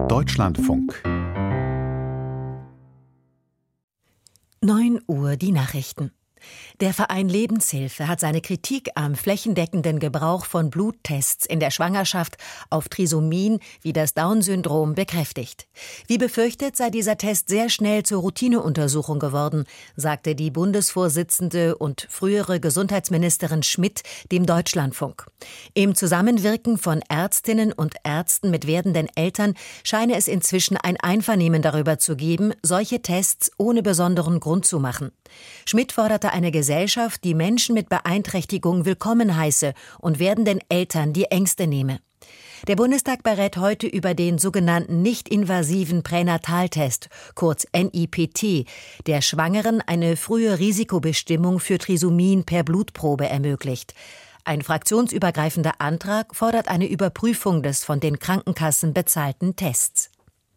Deutschlandfunk. 9 Uhr die Nachrichten. Der Verein Lebenshilfe hat seine Kritik am flächendeckenden Gebrauch von Bluttests in der Schwangerschaft auf Trisomien wie das Down-Syndrom bekräftigt. Wie befürchtet sei dieser Test sehr schnell zur Routineuntersuchung geworden, sagte die Bundesvorsitzende und frühere Gesundheitsministerin Schmidt dem Deutschlandfunk. Im Zusammenwirken von Ärztinnen und Ärzten mit werdenden Eltern scheine es inzwischen ein Einvernehmen darüber zu geben, solche Tests ohne besonderen Grund zu machen. Schmidt forderte eine Gesellschaft, die Menschen mit Beeinträchtigung willkommen heiße und werdenden Eltern die Ängste nehme. Der Bundestag berät heute über den sogenannten nicht-invasiven Pränataltest, kurz NIPT, der Schwangeren eine frühe Risikobestimmung für Trisomien per Blutprobe ermöglicht. Ein fraktionsübergreifender Antrag fordert eine Überprüfung des von den Krankenkassen bezahlten Tests.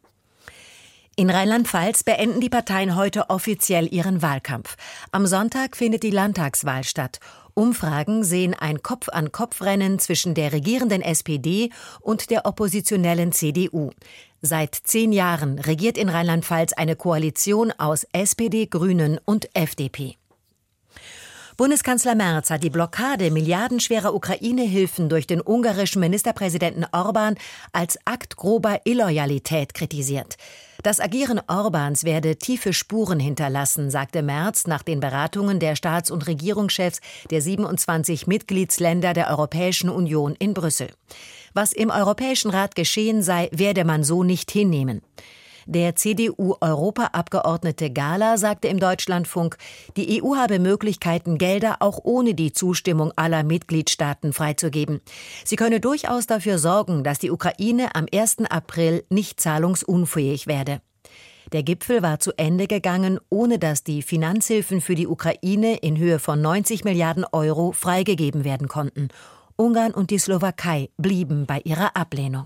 In Rheinland-Pfalz beenden die Parteien heute offiziell ihren Wahlkampf. Am Sonntag findet die Landtagswahl statt. Umfragen sehen ein Kopf-an-Kopf-Rennen zwischen der regierenden SPD und der oppositionellen CDU. Seit 10 Jahren regiert in Rheinland-Pfalz eine Koalition aus SPD, Grünen und FDP. Bundeskanzler Merz hat die Blockade milliardenschwerer Ukraine-Hilfen durch den ungarischen Ministerpräsidenten Orbán als Akt grober Illoyalität kritisiert. Das Agieren Orbáns werde tiefe Spuren hinterlassen, sagte Merz nach den Beratungen der Staats- und Regierungschefs der 27 Mitgliedsländer der Europäischen Union in Brüssel. Was im Europäischen Rat geschehen sei, werde man so nicht hinnehmen. Der CDU-Europaabgeordnete Gahler sagte im Deutschlandfunk, die EU habe Möglichkeiten, Gelder auch ohne die Zustimmung aller Mitgliedstaaten freizugeben. Sie könne durchaus dafür sorgen, dass die Ukraine am 1. April nicht zahlungsunfähig werde. Der Gipfel war zu Ende gegangen, ohne dass die Finanzhilfen für die Ukraine in Höhe von 90 Milliarden Euro freigegeben werden konnten. Ungarn und die Slowakei blieben bei ihrer Ablehnung.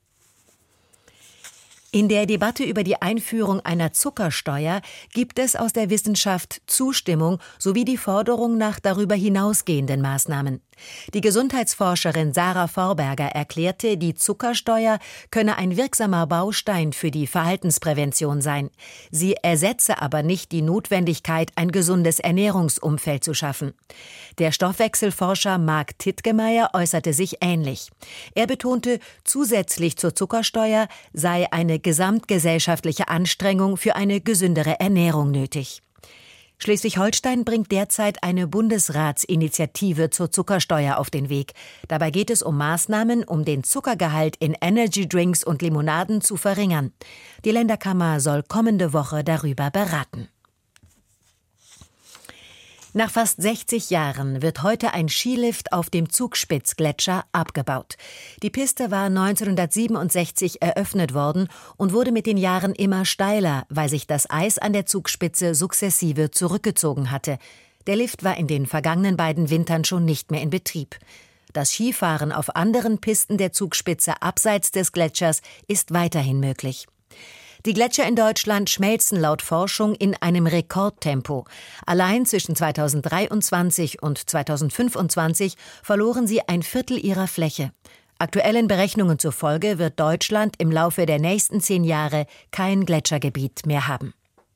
In der Debatte über die Einführung einer Zuckersteuer gibt es aus der Wissenschaft Zustimmung sowie die Forderung nach darüber hinausgehenden Maßnahmen. Die Gesundheitsforscherin Sarah Vorberger erklärte, die Zuckersteuer könne ein wirksamer Baustein für die Verhaltensprävention sein. Sie ersetze aber nicht die Notwendigkeit, ein gesundes Ernährungsumfeld zu schaffen. Der Stoffwechselforscher Marc Tittgemeier äußerte sich ähnlich. Er betonte, zusätzlich zur Zuckersteuer sei eine gesamtgesellschaftliche Anstrengung für eine gesündere Ernährung nötig. Schleswig-Holstein bringt derzeit eine Bundesratsinitiative zur Zuckersteuer auf den Weg. Dabei geht es um Maßnahmen, um den Zuckergehalt in Energydrinks und Limonaden zu verringern. Die Länderkammer soll kommende Woche darüber beraten. Nach fast 60 Jahren wird heute ein Skilift auf dem Zugspitzgletscher abgebaut. Die Piste war 1967 eröffnet worden und wurde mit den Jahren immer steiler, weil sich das Eis an der Zugspitze sukzessive zurückgezogen hatte. Der Lift war in den vergangenen beiden Wintern schon nicht mehr in Betrieb. Das Skifahren auf anderen Pisten der Zugspitze abseits des Gletschers ist weiterhin möglich. Die Gletscher in Deutschland schmelzen laut Forschung in einem Rekordtempo. Allein zwischen 2023 und 2025 verloren sie ein Viertel ihrer Fläche. Aktuellen Berechnungen zufolge wird Deutschland im Laufe der nächsten 10 Jahre kein Gletschergebiet mehr haben.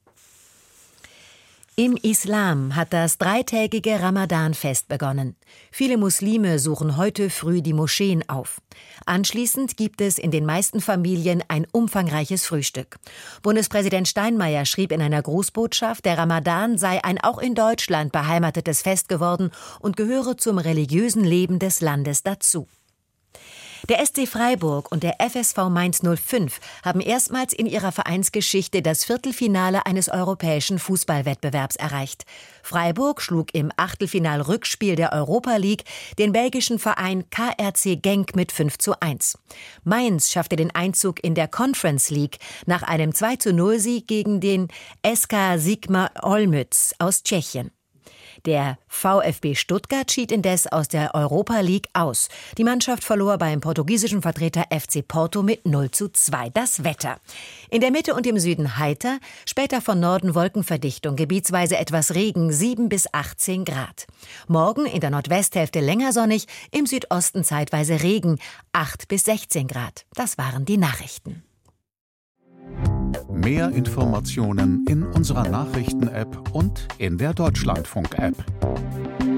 Im Islam hat das 3-tägige Ramadan-Fest begonnen. Viele Muslime suchen heute früh die Moscheen auf. Anschließend gibt es in den meisten Familien ein umfangreiches Frühstück. Bundespräsident Steinmeier schrieb in einer Grußbotschaft, der Ramadan sei ein auch in Deutschland beheimatetes Fest geworden und gehöre zum religiösen Leben des Landes dazu. Der SC Freiburg und der FSV Mainz 05 haben erstmals in ihrer Vereinsgeschichte das Viertelfinale eines europäischen Fußballwettbewerbs erreicht. Freiburg schlug im Achtelfinal-Rückspiel der Europa League den belgischen Verein KRC Genk mit 5:1. Mainz schaffte den Einzug in der Conference League nach einem 2:0-Sieg gegen den SK Sigma Olmütz aus Tschechien. Der VfB Stuttgart schied indes aus der Europa League aus. Die Mannschaft verlor beim portugiesischen Vertreter FC Porto mit 0:2. Das Wetter. In der Mitte und im Süden heiter, später von Norden Wolkenverdichtung, gebietsweise etwas Regen, 7 bis 18 Grad. Morgen in der Nordwesthälfte länger sonnig, im Südosten zeitweise Regen, 8 bis 16 Grad. Das waren die Nachrichten. Mehr Informationen in unserer Nachrichten-App und in der Deutschlandfunk-App.